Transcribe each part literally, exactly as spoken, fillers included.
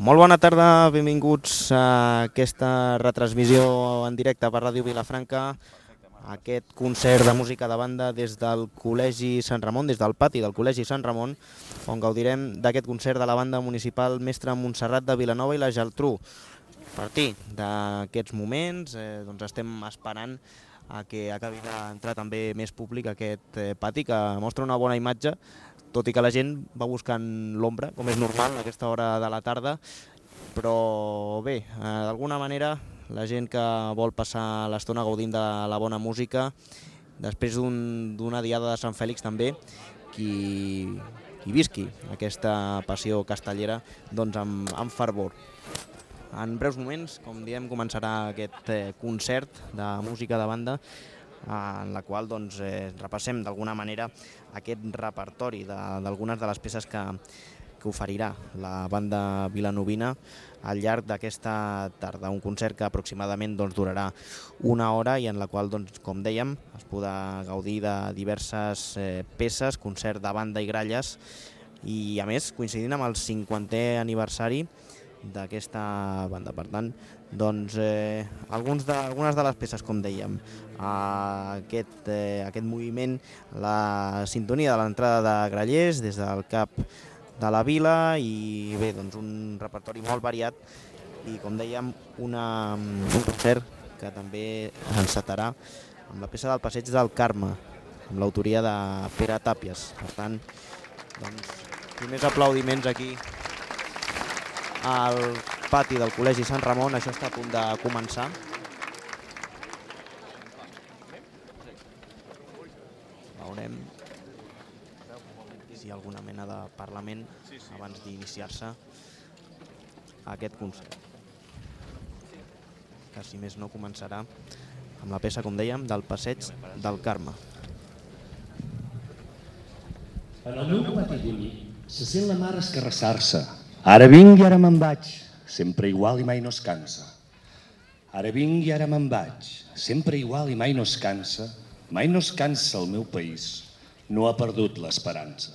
Molt bona tarda, benvinguts a aquesta retransmissió en directe per Ràdio Vilafranca, aquest concert de música de banda des del Col·legi Sant Ramon, des del pati del Col·legi Sant Ramon, on gaudirem d'aquest concert de la banda municipal Mestre Montserrat de Vilanova i la Geltrú. A partir d'aquests moments eh, doncs estem esperant a que acabi d'entrar també més públic aquest eh, pati, que mostra una bona imatge, tot i que la gent va buscant l'ombra, com és normal a aquesta hora de la tarda, però bé, eh, d'alguna manera la gent que vol passar l'estona gaudint de la bona música, després d'un, d'una diada de Sant Fèlix també, qui, qui visqui aquesta passió castellera doncs amb, amb fervor. En breus moments, com diem, començarà aquest eh, concert de música de banda, en la qual doncs, eh, repassem d'alguna manera aquest repertori d'algunes de, de les peces que, que oferirà la banda vilanovina al llarg d'aquesta tarda. Un concert que aproximadament doncs, durarà una hora i en la qual, doncs, com dèiem, es podrà gaudir de diverses eh, peces, concert de banda i gralles, i a més coincidint amb el cinquantè aniversari d'aquesta banda. Per tant, doncs, eh, alguns de, algunes de les peces, com dèiem, eh, aquest, eh, aquest moviment, la sintonia de l'entrada de grallers des del cap de la vila, i bé, doncs un repertori molt variat i, com dèiem, una, un concert que també encetarà amb la peça del Passeig del Carme, amb l'autoria de Pere Tàpies. Per tant, doncs, primers aplaudiments aquí al pati del Col·legi Sant Ramon. Això està a punt de començar. Veurem si hi ha alguna mena de parlament abans d'iniciar-se aquest concert, que si més no començarà amb la peça, com dèiem, del Passeig del Carme. En el meu pati bullir se sent la mar escarrassar-se. Ara vinc i ara me'n vaig, sempre igual i mai no es cansa. Ara vinc i ara me'n vaig, sempre igual i mai no es cansa. Mai no es cansa el meu país, no ha perdut l'esperança.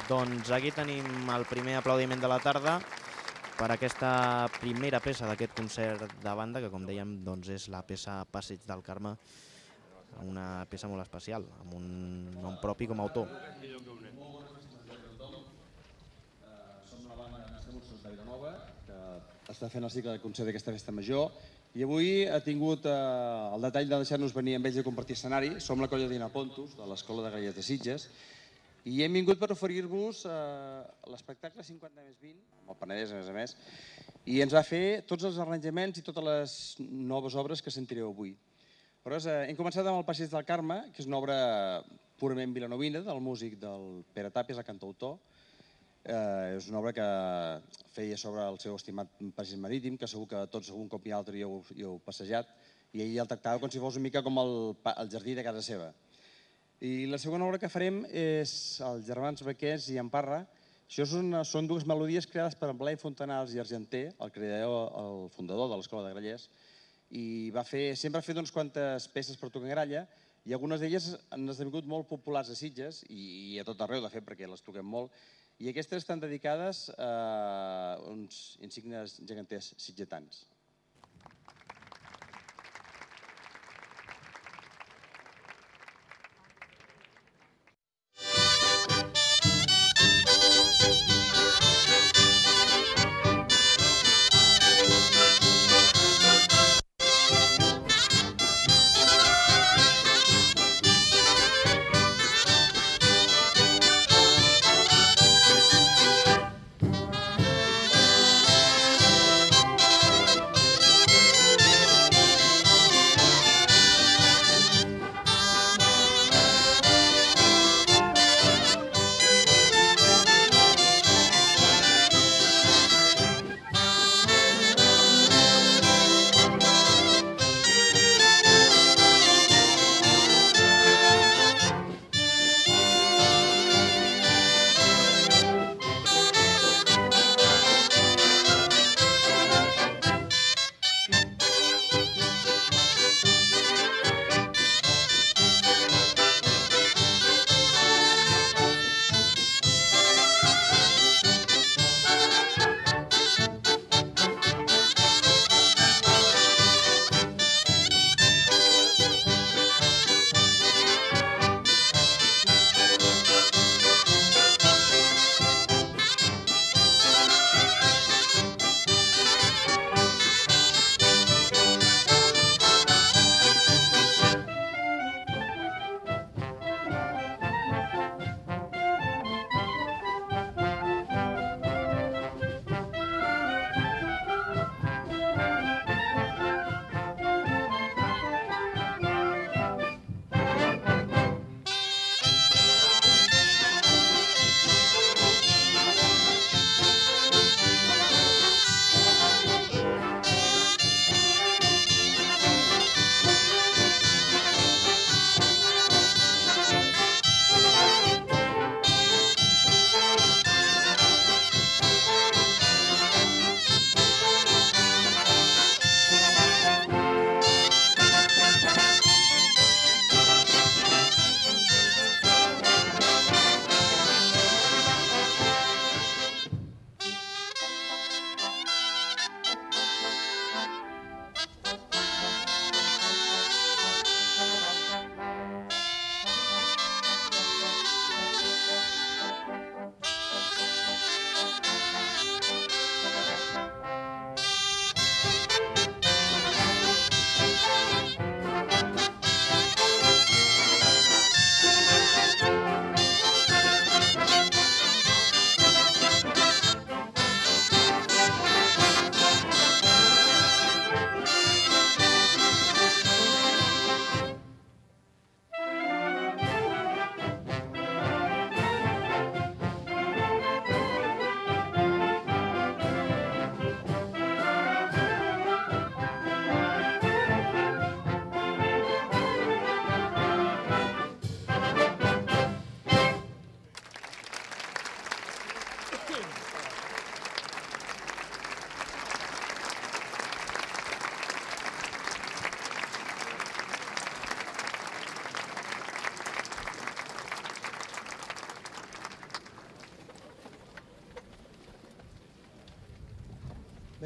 Doncs aquí tenim el primer aplaudiment de la tarda per aquesta primera peça d'aquest concert de banda, que com dèiem doncs és la peça Passeig del Carme, una peça molt especial, amb un nom propi com a autor. Som la banda Nascamussos de Vilanova, que està fent el cicle de concert d'aquesta festa major, i avui ha tingut eh, el detall de deixar-nos venir amb ells a compartir escenari. Som la colla d'Ina Pontus, de l'Escola de Grallers de Sitges, i hem vingut per oferir-vos eh, l'espectacle cinquanta més vint, amb el Penedès, a més a més, i ens va fer tots els arranjaments i totes les noves obres que sentireu avui. Però eh, hem començat amb el Passeig del Carme, que és una obra purament vilanovina, del músic del Pere Tàpies, el cantautor. Eh, és una obra que feia sobre el seu estimat passeig marítim, que segur que tots algun cop i altre hi heu, hi heu passejat, i ell el tractava com si fos una mica com el, el jardí de casa seva. I la segona obra que farem és els germans Baquers i Emparra. Això són, són dues melodies creades per Blai Fontanals i Argenter, el creador, el fundador de l'Escola de Grallers, i va fer, sempre ha fet unes quantes peces per tocar en gralla, i algunes d'elles han esdevingut molt populars a Sitges i a tot arreu, de fet, perquè les toquem molt, i aquestes estan dedicades a uns insignes geganters sitgetans.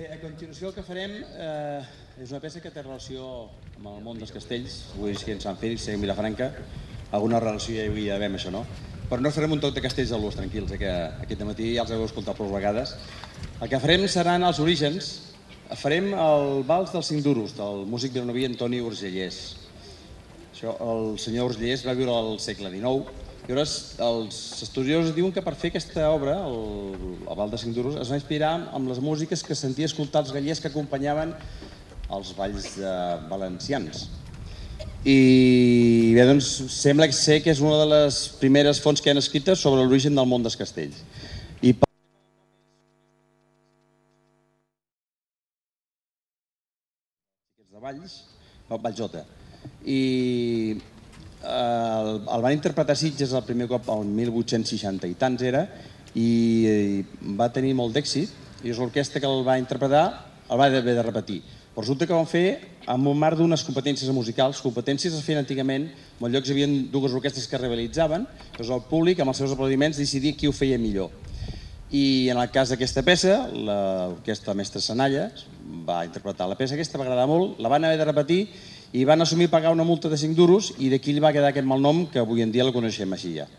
Bé, a continuació el que farem eh, és una peça que té relació amb el món dels castells. Avui és que en Sant Fèlix, en Vilafranca, alguna relació hi hauria d'haver amb això, no? Però no farem un toc de castells a l'ús, tranquils, eh, que aquest matí ja els heu escoltat prou vegades. El que farem seran els orígens. Farem el vals dels cinc duros, del músic vilanoví Antoni Urgellès. Això, el senyor Urgellès va viure al segle dinou. I llavors els estudiosos diuen que per fer aquesta obra, el, el Val de Cinc Duros, es va inspirar amb les músiques que sentia escoltar els gallers que acompanyaven els balls de valencians. I bé, doncs, sembla que sé que és una de les primeres fonts que han escrites sobre l'origen del món dels castells. I per... de Valls, Valljota. I el, el van interpretar a Sitges el primer cop el mil vuit-cents seixanta i tants era, i va tenir molt d'èxit, i és l'orquestra que el va interpretar el va haver de repetir. Però resulta que ho van fer amb un marc d'unes competències musicals, competències es feien antigament, en llocs hi havia dues orquestres que rivalitzaven, doncs el públic amb els seus aplaudiments decidia qui ho feia millor. I en el cas d'aquesta peça, l'orquestra Mestre Sanalla va interpretar la peça aquesta, va agradar molt, la van haver de repetir i van assumir pagar una multa de cinc duros i d'aquí va quedar aquest malnom que avui en dia la coneixem així ja.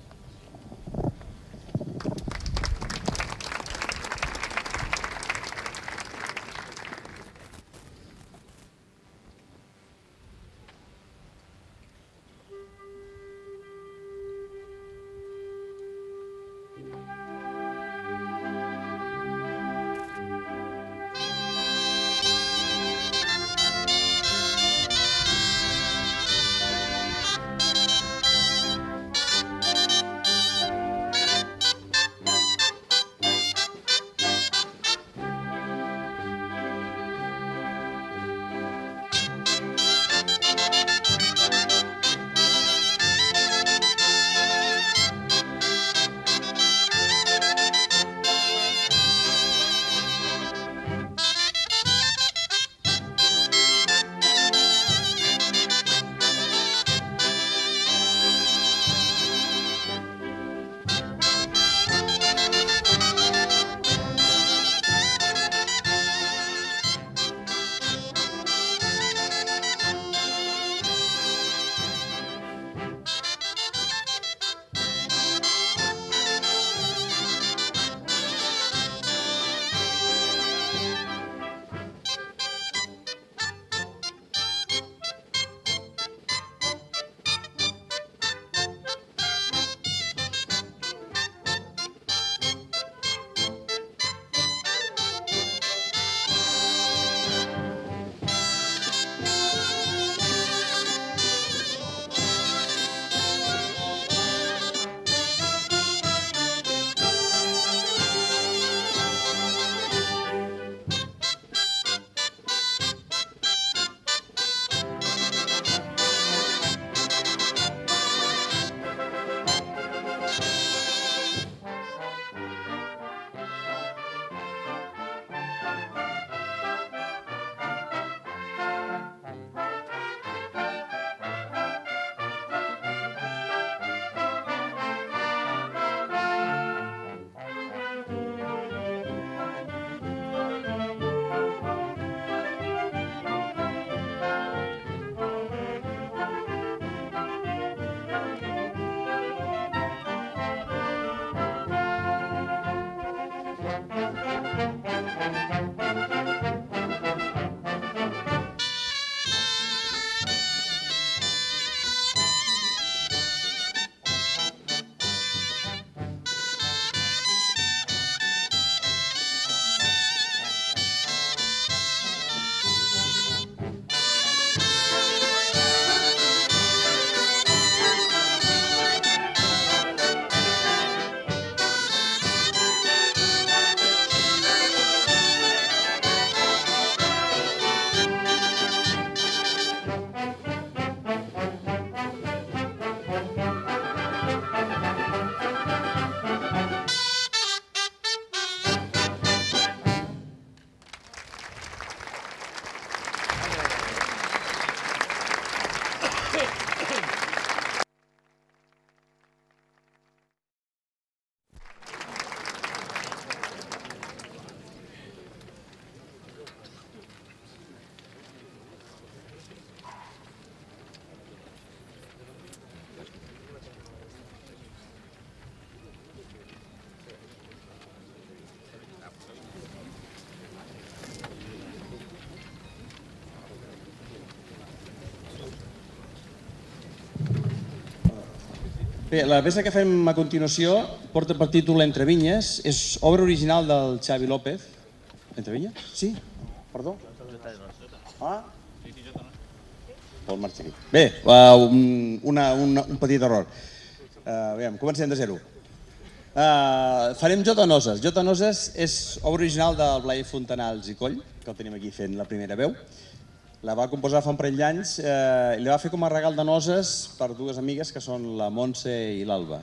Bé, la peça que fem a continuació porta per títol Entre vinyes, és obra original del Xavi López. Entre vinyes? Sí? Perdó? Ah? Vol marxar aquí. Bé, uh, un, una, una, un petit error. Uh, veiem, comencem de zero. Uh, farem Jota Noses. Jota Noses és obra original del Blai Fontanals i Coll, que el tenim aquí fent la primera veu. La va composar fa un parell d'anys eh, i la va fer com a regal de noses per dues amigues que són la Montse i l'Alba.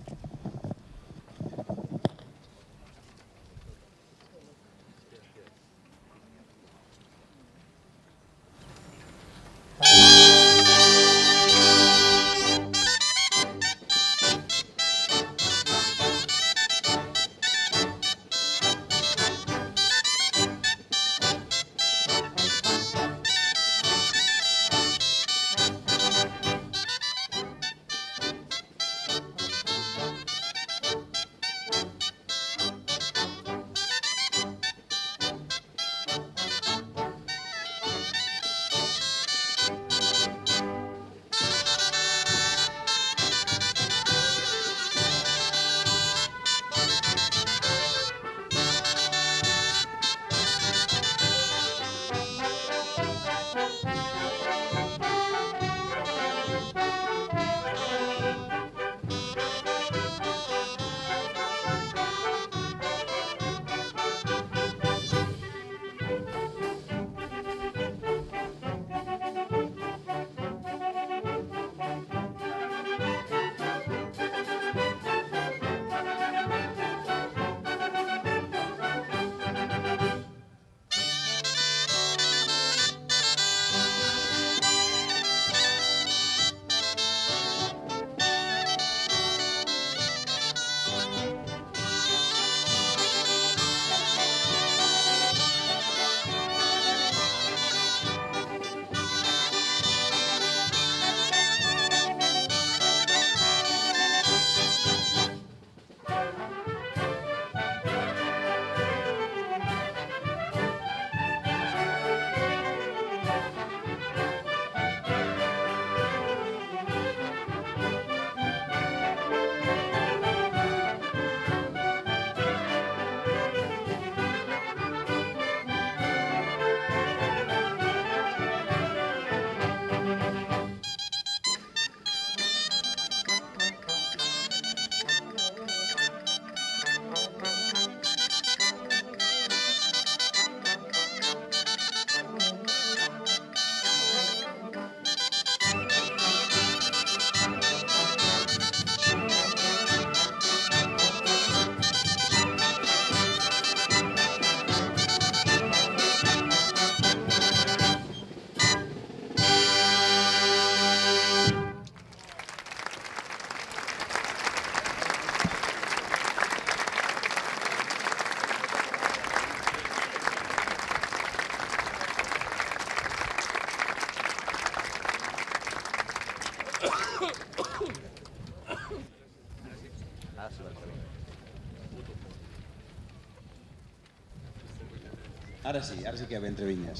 Ara sí, ara sí que ve Entre vinyes.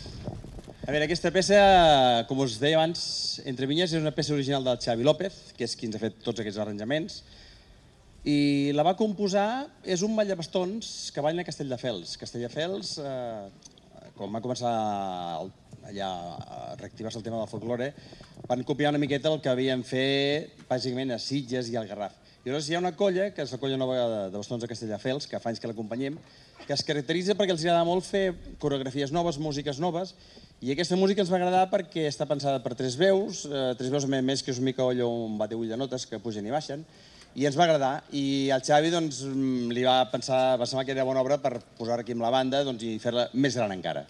A veure, aquesta peça, com us deia abans, Entre vinyes és una peça original del Xavi López, que és qui ens ha fet tots aquests arranjaments, i la va composar, és un ballabastons que ballen a Castelldefels. Castelldefels, eh, quan va començar allà a reactivar-se el tema del folklore, van copiar una miqueta el que havien fet bàsicament a Sitges i al Garraf. I llavors hi ha una colla, que és la colla nova de bastons de Castelldefels, que fa anys que l'acompanyem, que es caracteritza perquè els agrada molt fer coreografies noves, músiques noves, i aquesta música ens va agradar perquè està pensada per tres veus, eh, tres veus a més que és un mica allò un bateull de notes que pugen i baixen, i ens va agradar. I al Xavi doncs, li va pensar, va semblar que era bona obra per posar aquí amb la banda doncs, i fer-la més gran encara.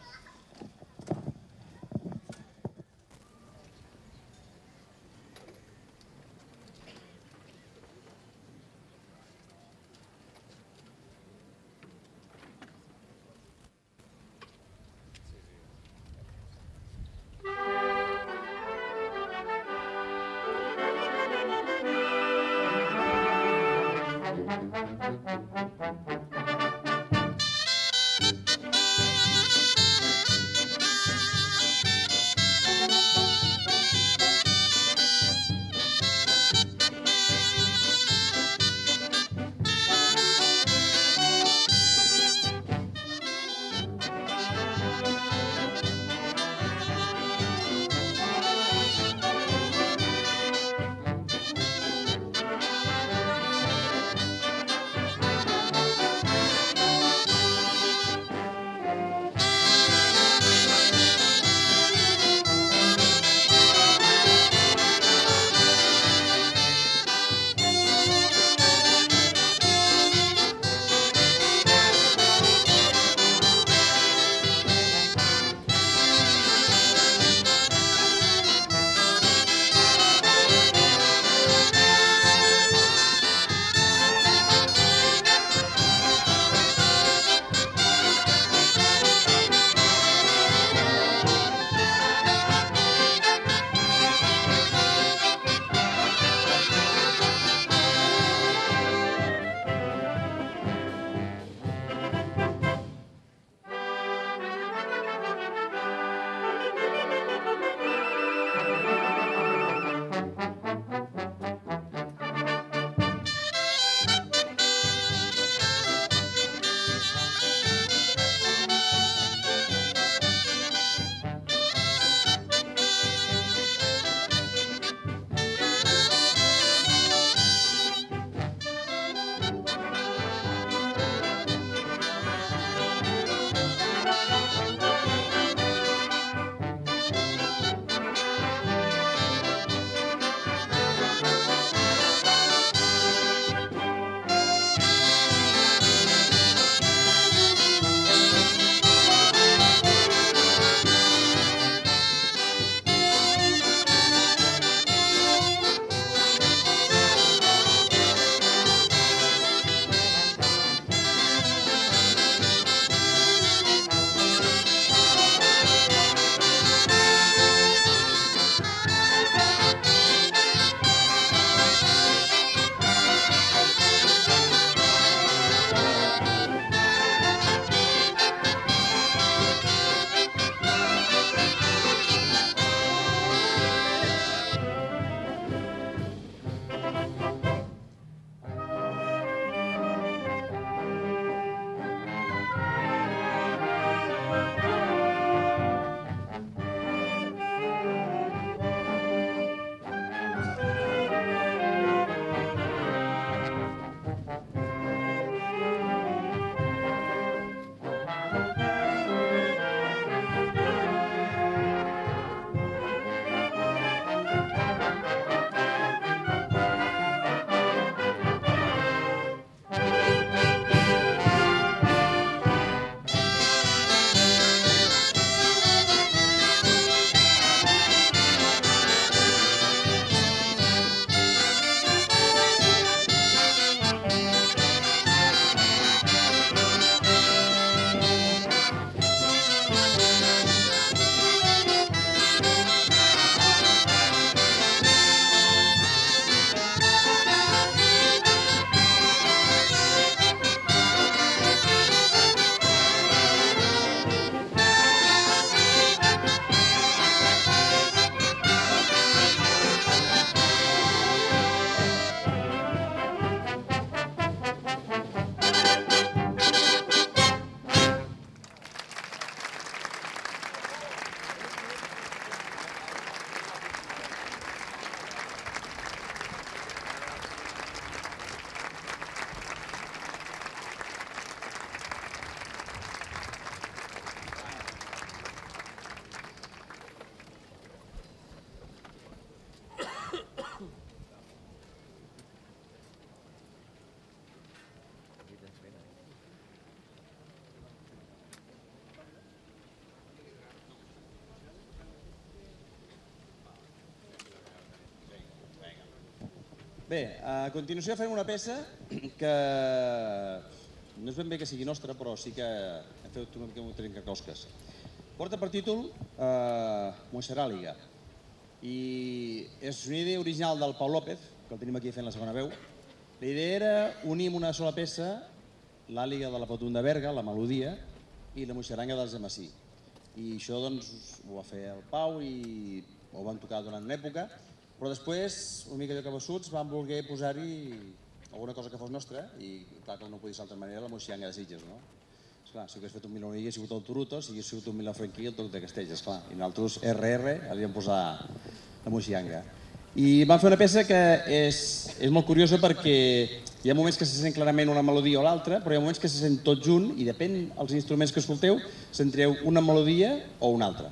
Bé, a continuació farem una peça que no és ben bé que sigui nostra, però sí que hem fet una mica un trencaclosques. Porta per títol eh, Moixeràliga i és una idea original del Pau López, que el tenim aquí fent la segona veu. La idea era unir en una sola peça l'àliga de la Patum de Berga, la melodia, i la moixeranga dels Amasí. I això doncs ho va fer el Pau i ho van tocar durant una època, però després, una mica de cabassuts, vam voler posar-hi alguna cosa que fos nostra i clar que no podia ser d'altra manera la moixeranga de Sitges, no? Esclar, si hagués fet un Milonilla ha sigut el Turuto, si hagués sigut un Vilafranquí el Toc de Castells, esclar. I nosaltres, erre erre, havíem posar la moixeranga. I vam fer una peça que és, és molt curiosa perquè hi ha moments que se sent clarament una melodia o l'altra, però hi ha moments que se sent tot junt i depèn dels instruments que escolteu, sentireu una melodia o una altra.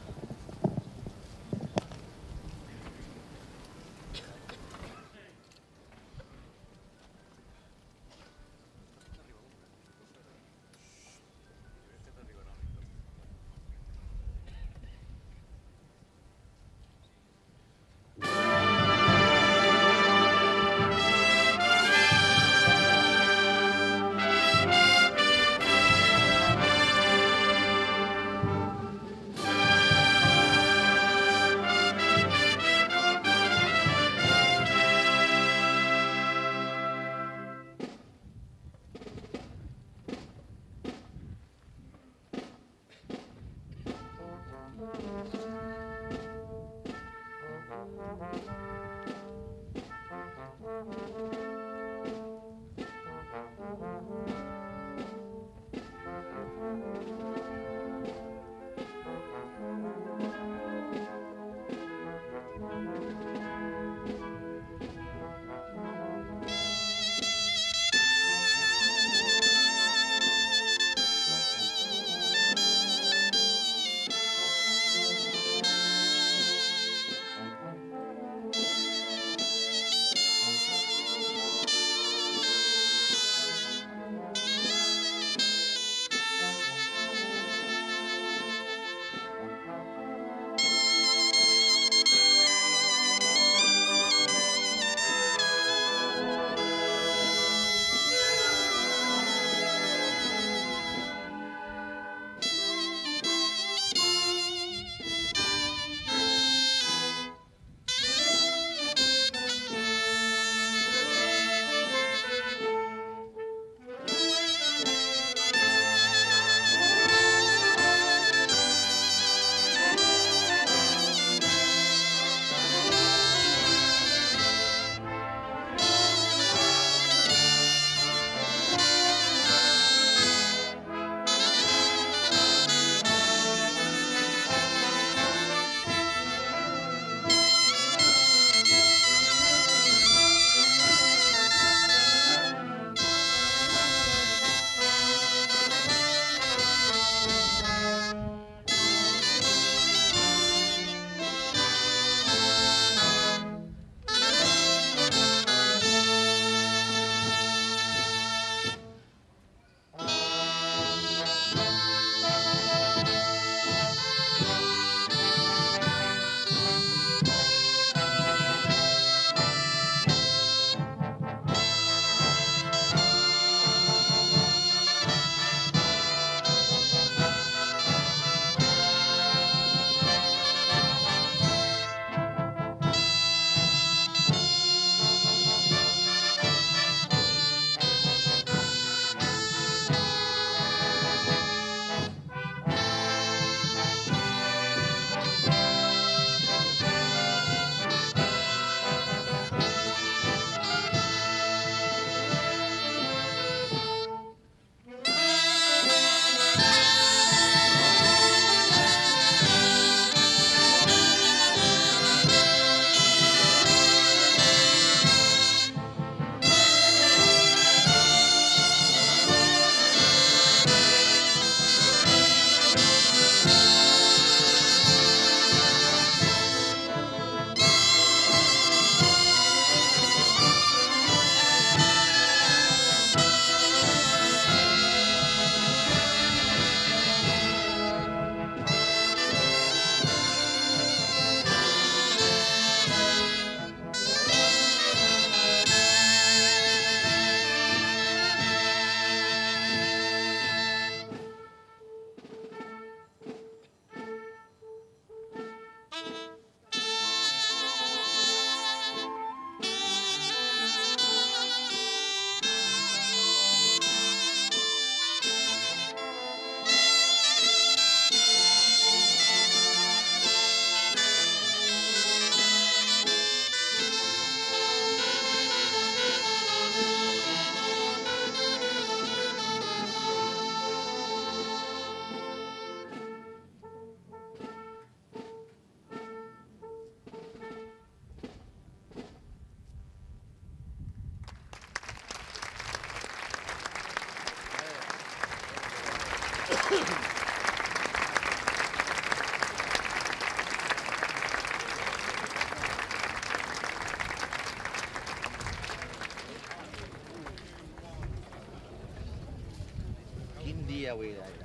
avui gaire.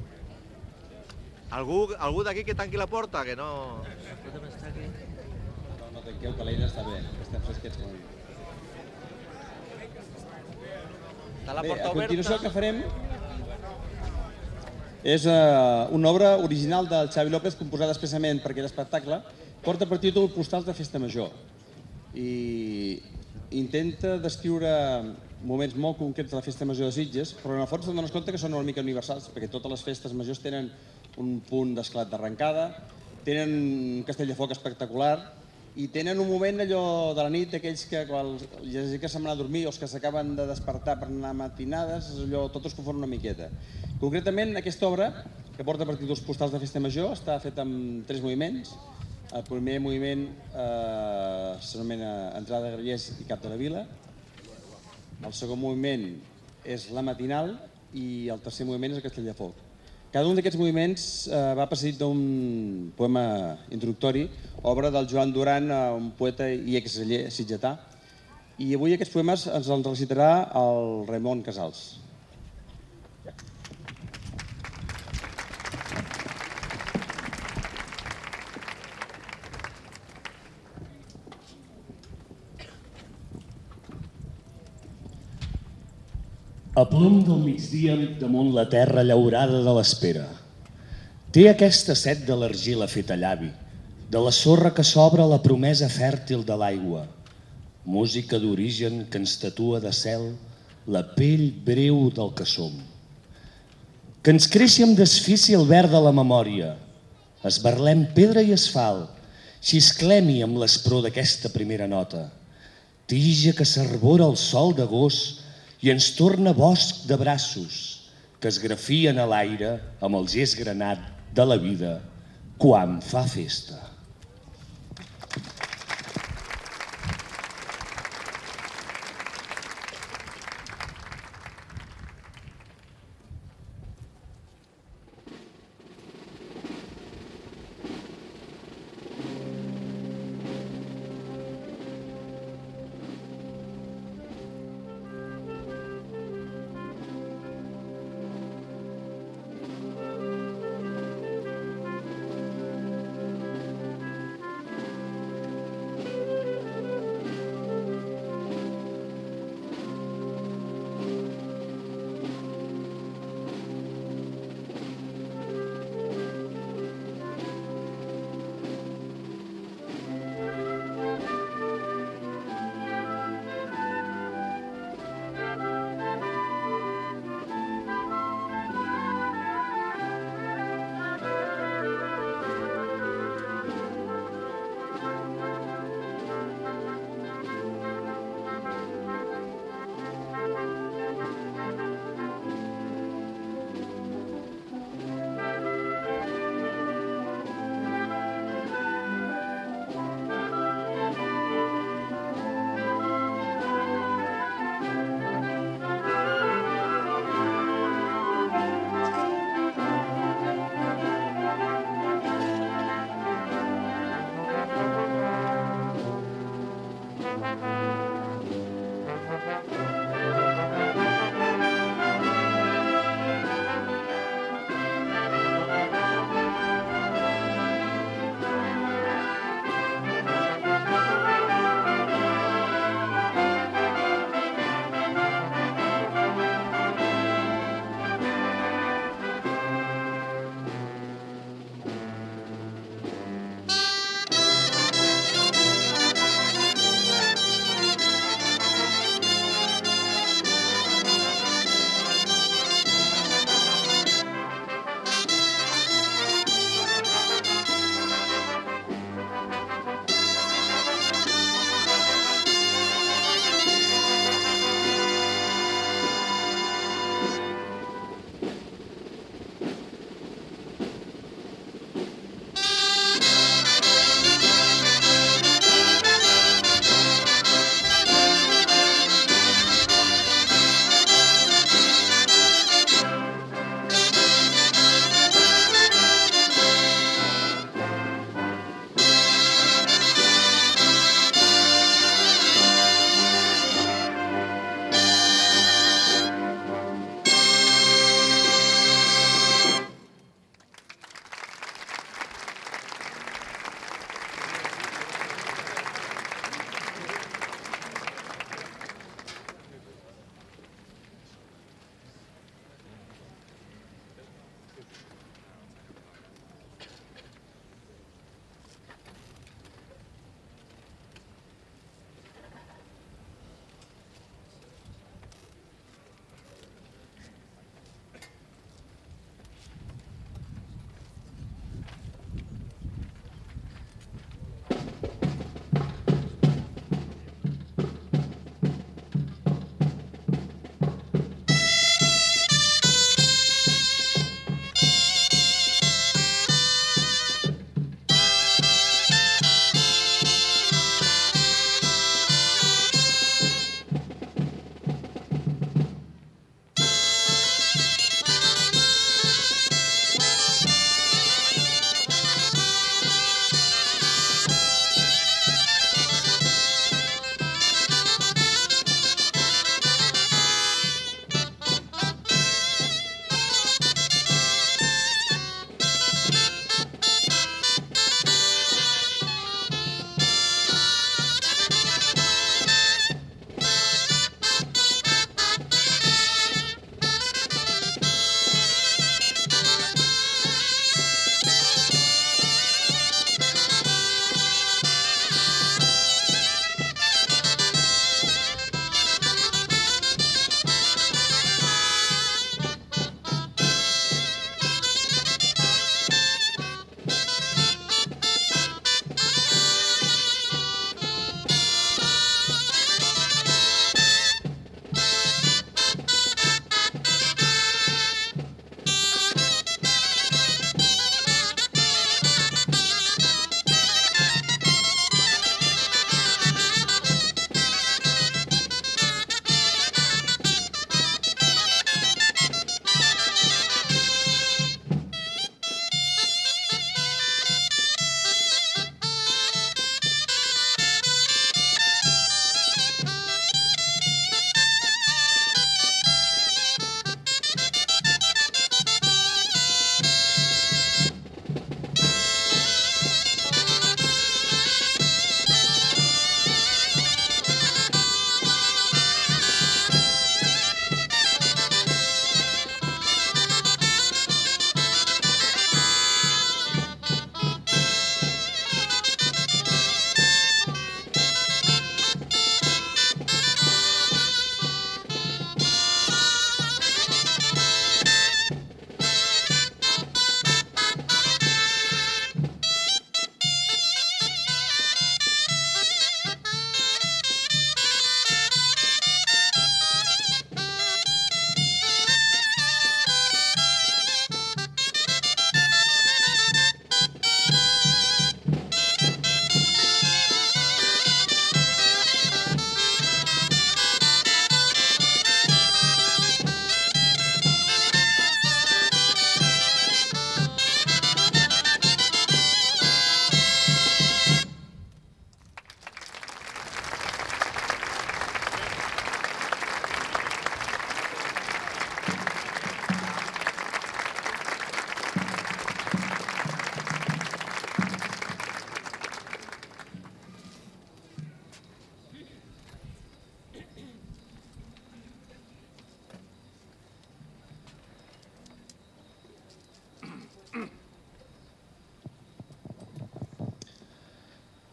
Algú, algú d'aquí que tanqui la porta, que no... Tothom està aquí. No, no tanqueu, que l'aire està bé, estem fresquets com a mi. Està la Bé, porta a continuació el oberta. que farem és uh, una obra original del Xavi López composada expressament per aquest espectacle. Porta per títol Postals de Festa Major i intenta descriure moments molt concrets de la Festa Major de Sitges, però en el fons te'n dones compte que són una mica universals, perquè totes les festes majors tenen un punt d'esclat d'arrencada, tenen un castell de foc espectacular i tenen un moment allò de la nit, aquells que quan ja que se'n van a dormir o els que s'acaben de despertar per anar a matinades, allò, tot es confon una miqueta. Concretament, aquesta obra, que porta per títols Postals de Festa Major, està feta amb tres moviments. El primer moviment eh, s'anomena Entrada de Grallers i Cap de la Vila. El segon moviment és La Matinal i el tercer moviment és el Castell de Foc. Cada un d'aquests moviments eh, va precedit d'un poema introductori, obra del Joan Duran, un poeta i exceller sitgetà. I avui aquests poemes ens els recitarà el Raimon Casals. A plom del migdia, damunt la terra llaurada de l'espera, té aquesta set de l'argila feta llavi, de la sorra que s'obre la promesa fèrtil de l'aigua, música d'origen que ens tatua de cel la pell breu del que som. Que ens creixi amb desfici el verd de la memòria, esbarlem pedra i asfalt, xisclem-hi amb l'espror d'aquesta primera nota, tija que s'arbora el sol d'agost i ens torna bosc de braços que es grafien a l'aire amb el gest granat de la vida quan fa festa.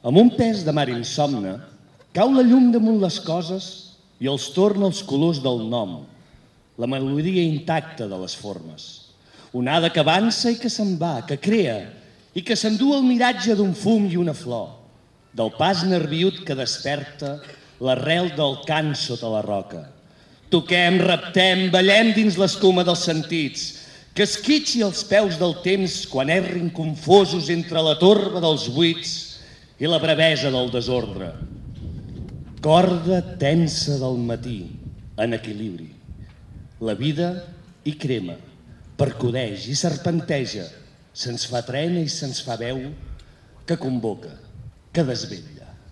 Amb un pes de mar insomne, cau la llum damunt les coses i els torna els colors del nom, la melodia intacta de les formes. Onada que avança i que se'n va, que crea i que s'endú el miratge d'un fum i una flor, del pas nerviut que desperta l'arrel del cant sota la roca. Toquem, reptem, ballem dins l'escuma dels sentits, que esquitxi els peus del temps quan errin confosos entre la torba dels buits i la brevesa del desordre. Corda tensa del matí, en equilibri. La vida hi crema, percudeix i serpenteja, se'ns fa trena i se'ns fa veu, que convoca, que desvetlla.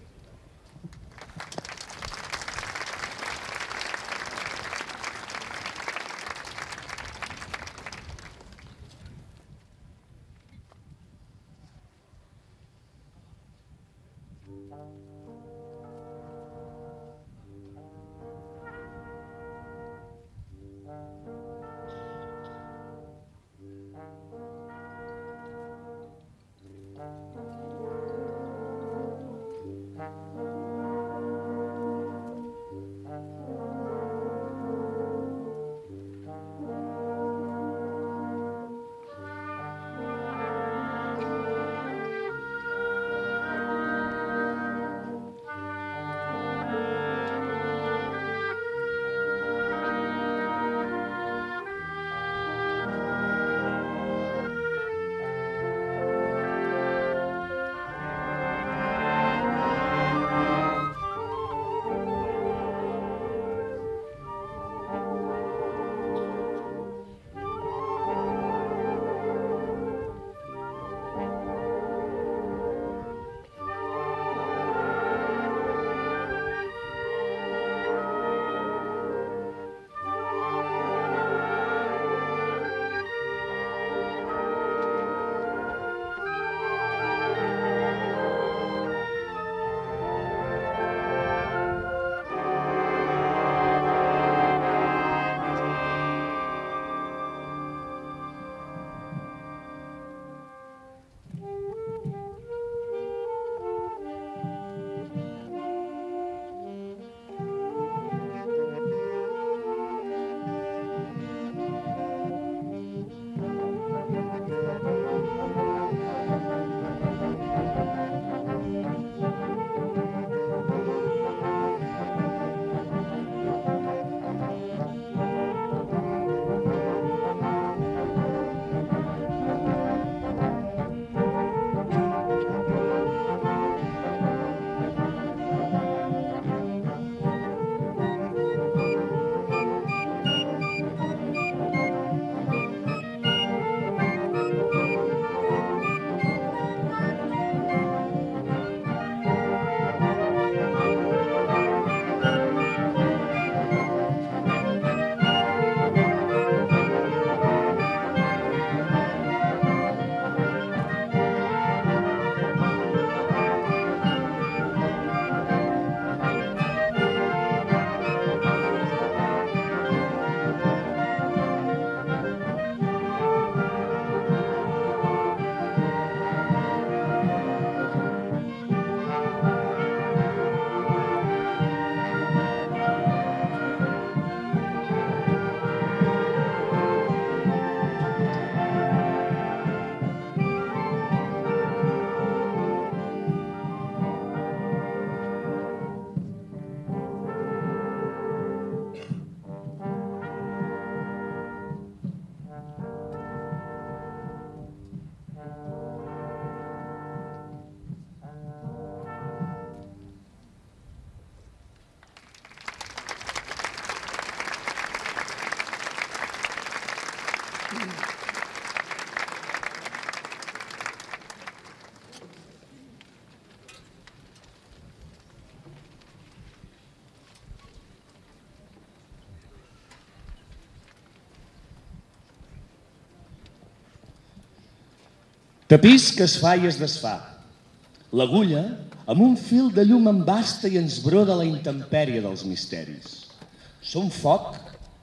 Tapís que es fa i es desfà. L'agulla, amb un fil de llum embasta i ens broda la intempèrie dels misteris. Som foc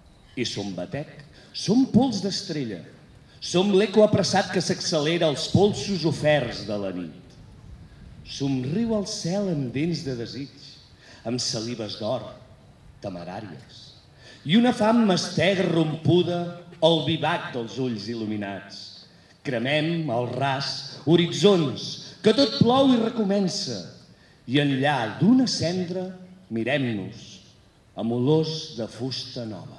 i som batec, som pols d'estrella, som l'eco apressat que s'accelera als polsos oferts de la nit. somriu al cel amb dents de desig, amb salives d'or, temeràries, i una fam mastega rompuda al vivac dels ulls il·luminats. Cremem al ras horitzons, que tot plou i recomença, i enllà d'una cendra mirem-nos amb olors de fusta nova.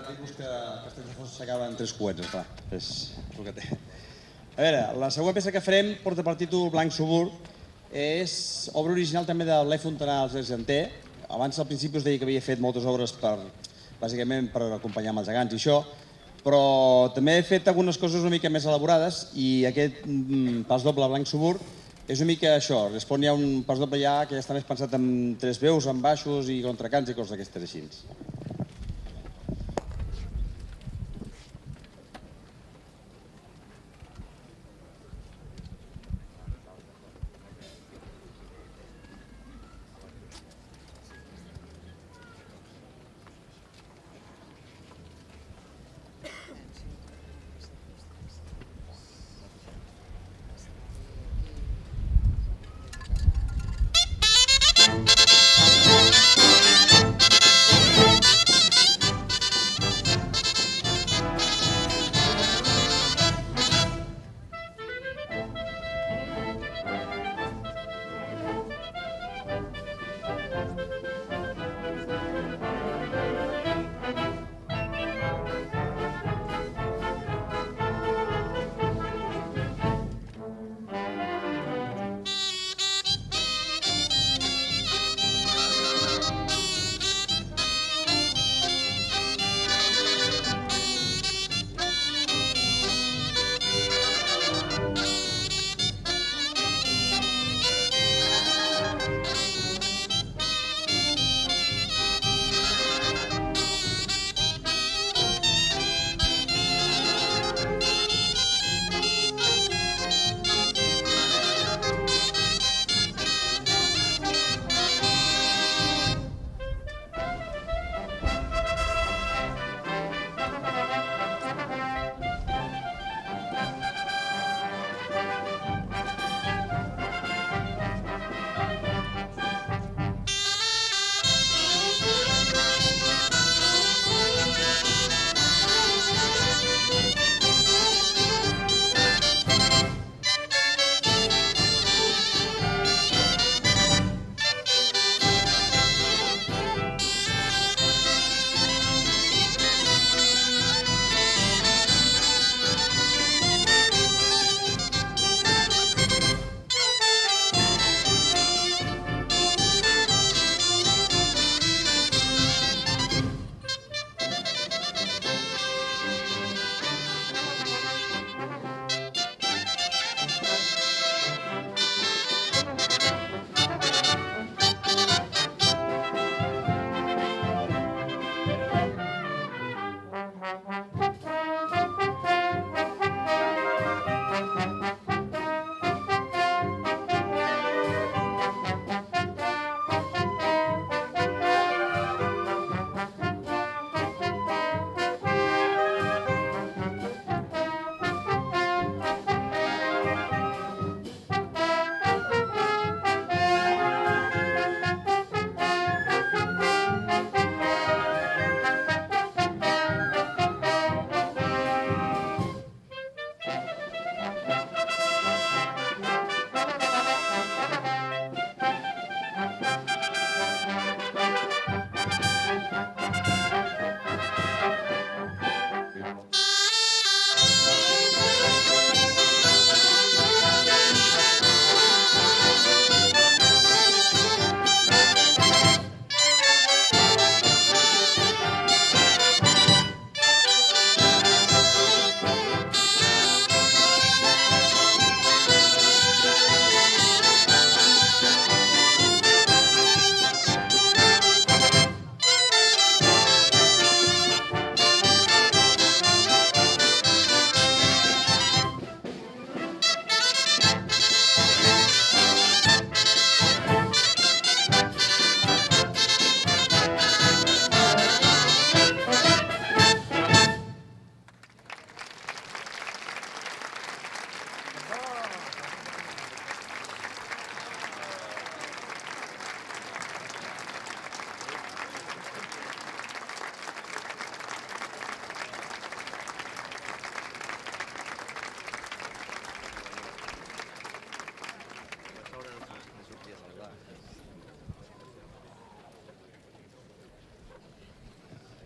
dir-vos que Castelldefels s'acaba en tres coets, esclar. És el que té. A veure, la següent peça que farem porta per títol Blanc Subur. És obra original també de l'E. Fontanals Argenter. Abans al principi us deia que havia fet moltes obres per, bàsicament per acompanyar amb els gegants i això, però també he fet algunes coses una mica més elaborades i aquest pas doble Blanc Subur és una mica això, respon hi ha un pas doble ja que ja està més pensat en tres veus, en baixos i contracants i coses d'aquestes així. Thank you.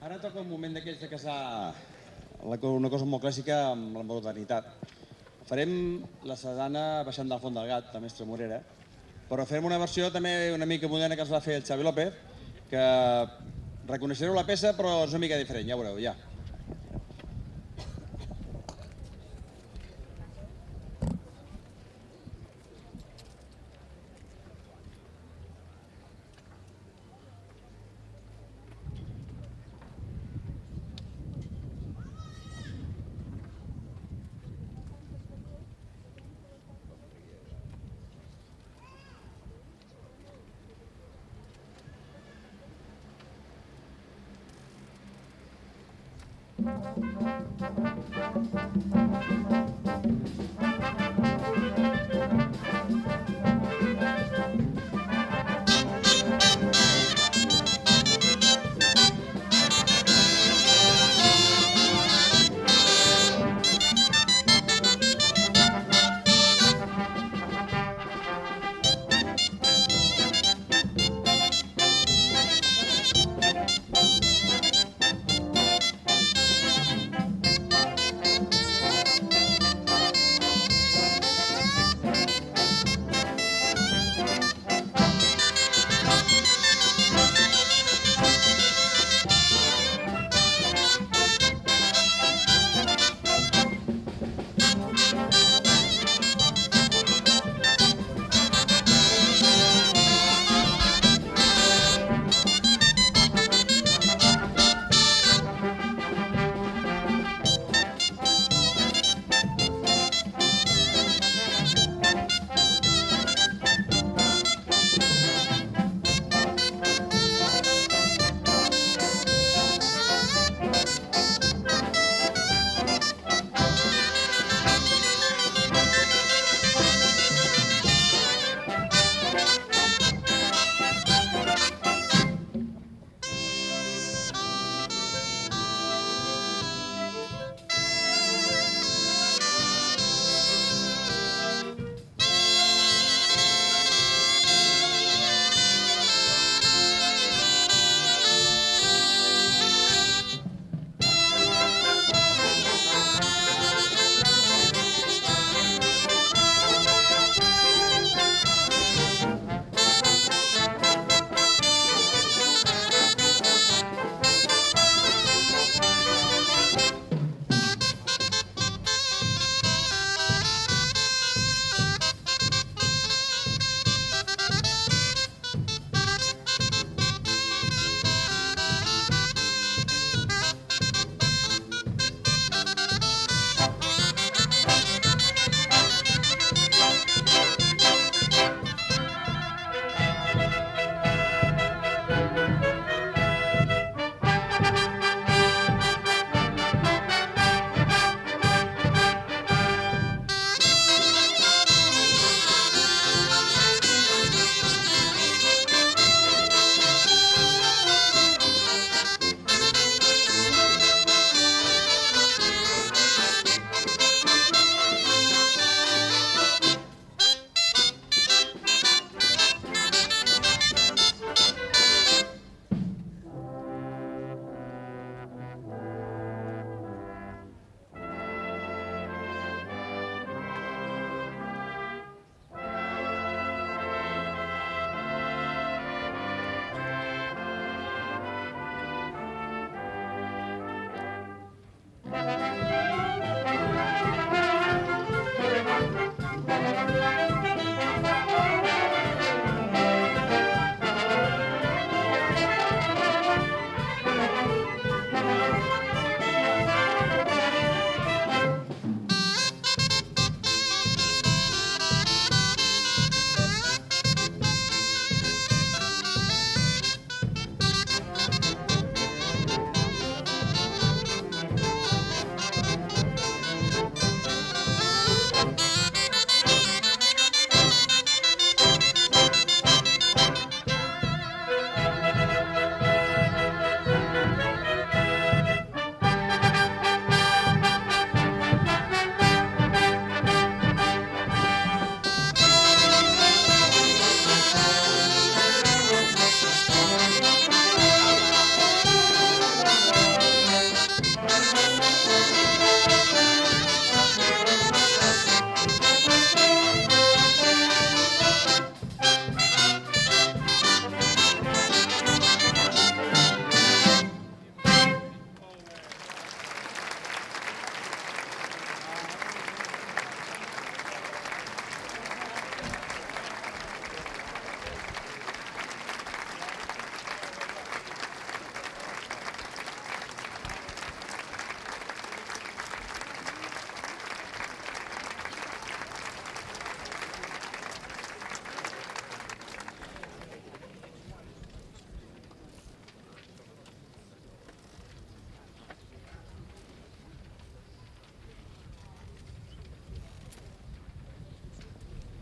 Ara toca un moment d'aquells de casar una cosa molt clàssica amb la modernitat. Farem la sardana baixant del font del gat, de Mestre Morera, però farem una versió també una mica moderna que es va fer el Xavi López, que reconeixereu la peça però és una mica diferent, ja veureu, ja.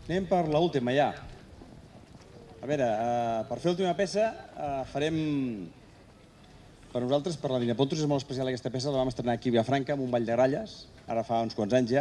Anem per l'última ja. A veure, eh, per fer l'última peça eh, farem... Per nosaltres, per la Vinepontos, és molt especial aquesta peça, la vam estrenar aquí a Vilafranca, amb un ball de gralles, ara fa uns quants anys ja.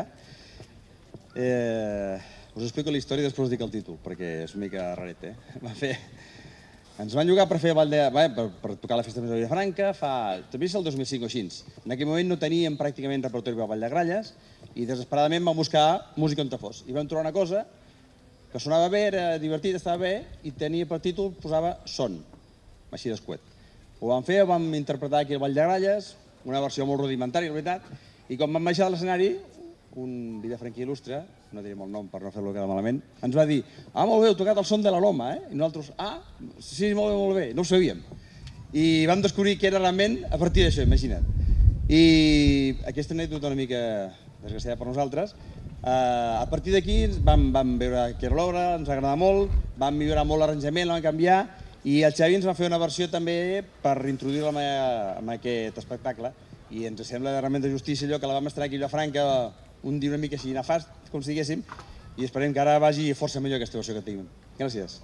Eh, us explico la història i després us dic el títol, perquè és una mica raret, eh? Va fer... Ens van llogar per fer ball de... Bé, per, per tocar la festa major de Vilafranca, fa... també és el dos mil cinc o així. En aquell moment no teníem pràcticament repertori per ball de gralles i desesperadament vam buscar música on te fos. I vam trobar una cosa que sonava bé, era divertit, estava bé, i tenia per títol, posava Son, així d'escuet. Ho vam fer, ho vam interpretar aquí al Ball de Gralles, una versió molt rudimentària, la veritat, i quan vam baixar de l'escenari, un vilafranquí il·lustre, no direm el nom per no fer-lo quedar malament, ens va dir, ah, molt bé, heu tocat el Son de la Loma, eh? I nosaltres, ah, sí, molt bé, molt bé, no ho sabíem. I vam descobrir que era realment a partir d'això, imagina't. I aquesta anècdota una mica desgraciada per nosaltres, eh, a partir d'aquí vam, vam veure que era l'obra, ens agradava molt, vam millorar molt l'arranjament, la vam canviar, i el Xavi ens va fer una versió també per introduir-la en aquest espectacle, i ens sembla realment de justícia allò que la vam estrenar aquí a Vilafranca un dia una mica així nefast, com si diguéssim, i esperem que ara vagi força millor aquesta versió que tinguem. Gràcies.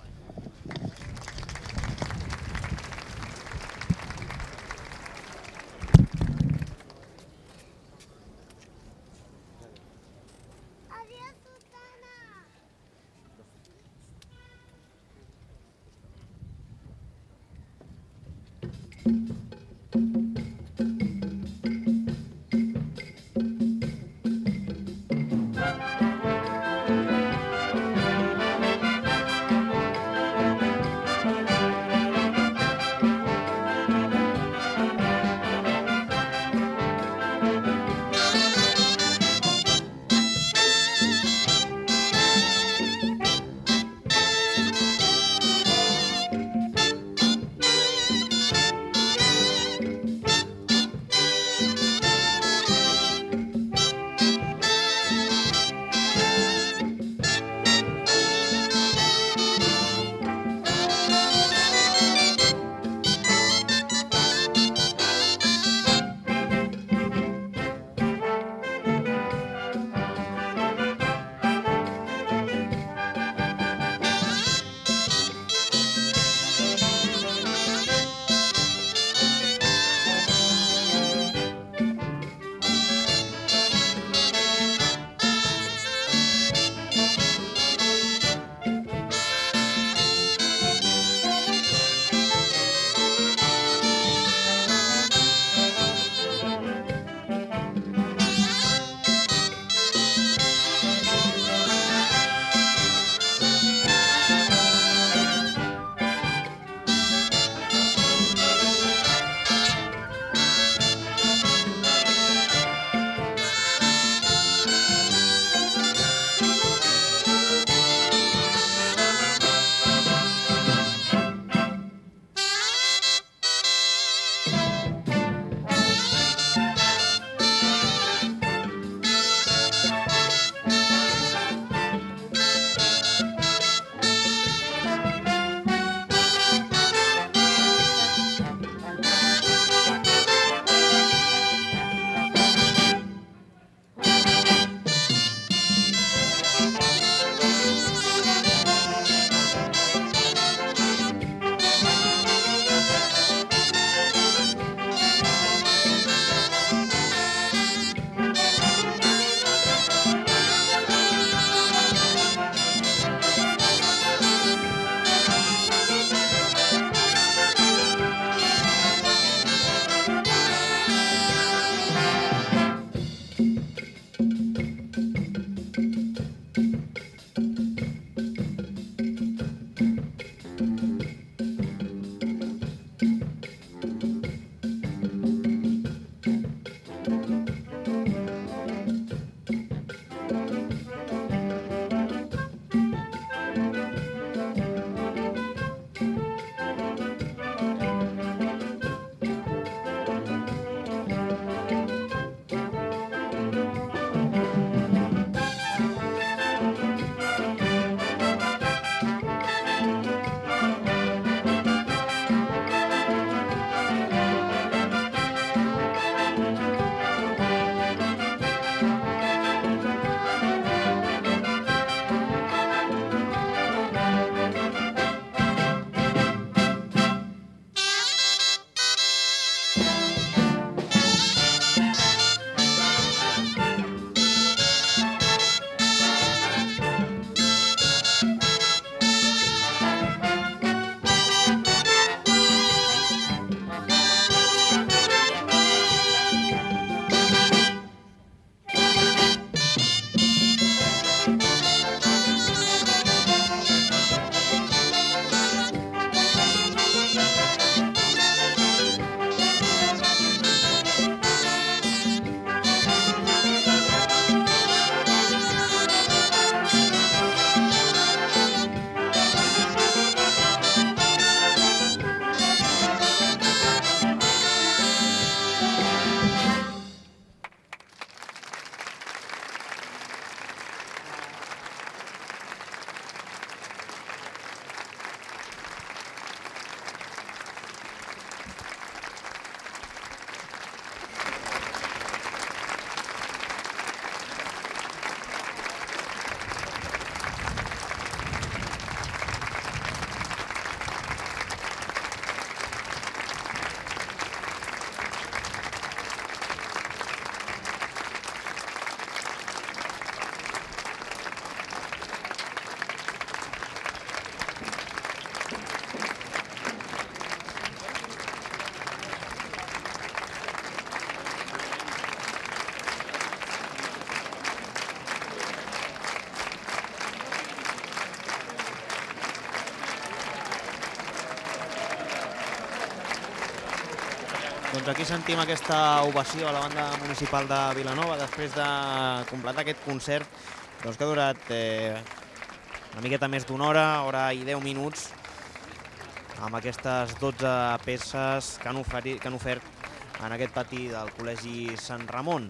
Doncs aquí sentim aquesta ovació a la banda municipal de Vilanova després de completar aquest concert doncs, que ha durat eh, una miqueta més d'una hora, hora i deu minuts, amb aquestes dotze peces que han, oferi, que han ofert en aquest pati del Col·legi Sant Ramon.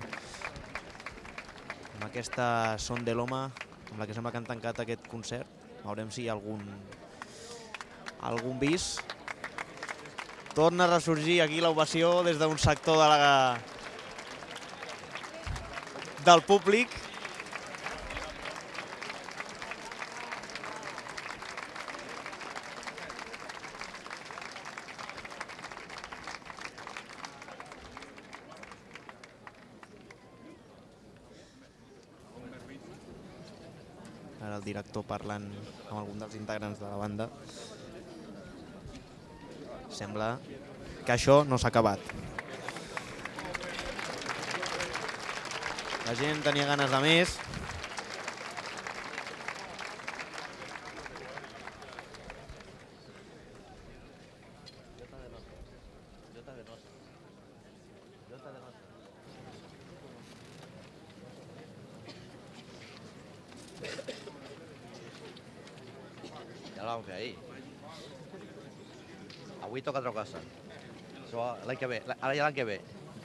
Amb aquesta Son de l'Home, amb la que sembla que han tancat aquest concert. Veurem si hi ha algun, algun bis. Torna a ressorgir aquí l'ovació des d'un sector de la, del públic. Ara el director parlant amb algun dels integrants de la banda. Sembla que això no s'ha acabat. La gent tenia ganes de més. Ja la vam fer ahir. Avui toca altra casa. Això l'any que ve, ara ja l'any que ve.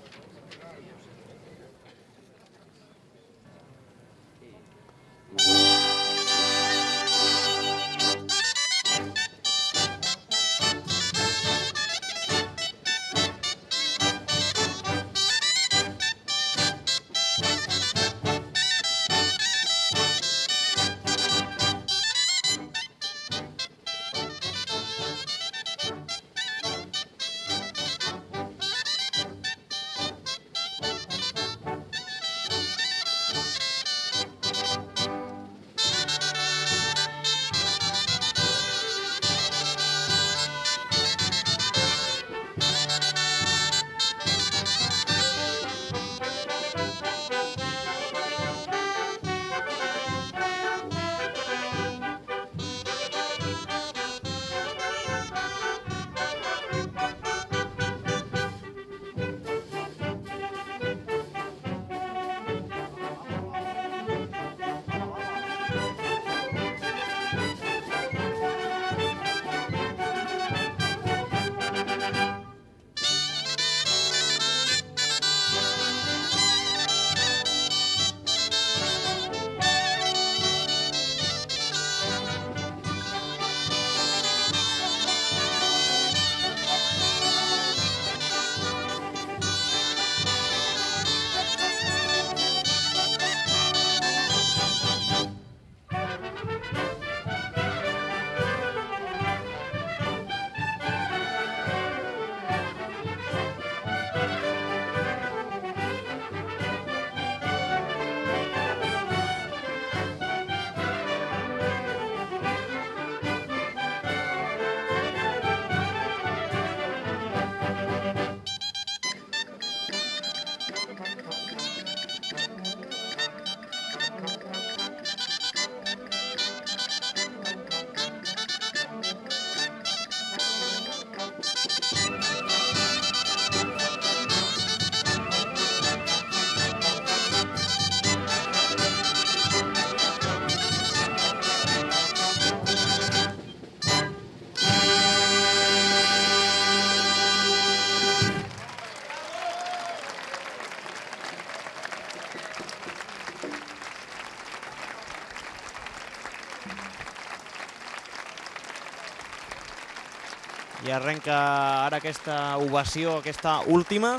I arrenca ara aquesta ovació, aquesta última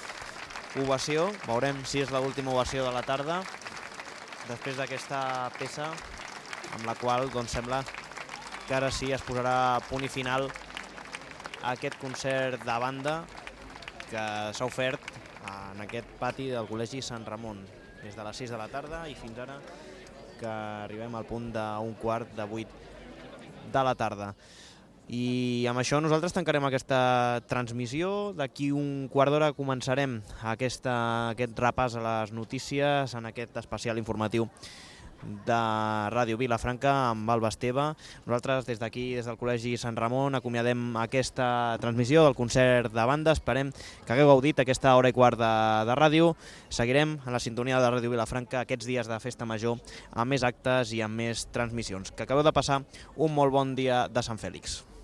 ovació. Veurem si és l'última ovació de la tarda, després d'aquesta peça, amb la qual doncs, sembla que ara sí es posarà punt i final a aquest concert de banda que s'ha ofert en aquest pati del Col·legi Sant Ramon, des de les sis de la tarda i fins ara que arribem al punt d'un quart de vuit de la tarda. I amb això nosaltres tancarem aquesta transmissió. D'aquí un quart d'hora començarem aquesta, aquest repàs a les notícies en aquest especial informatiu de Ràdio Vilafranca amb Alba Esteve. Nosaltres des d'aquí, des del Col·legi Sant Ramon, acomiadem aquesta transmissió del concert de banda. Esperem que hagueu gaudit aquesta hora i quart de, de ràdio. Seguirem a la sintonia de Ràdio Vilafranca aquests dies de festa major amb més actes i amb més transmissions. Que acabeu de passar un molt bon dia de Sant Fèlix.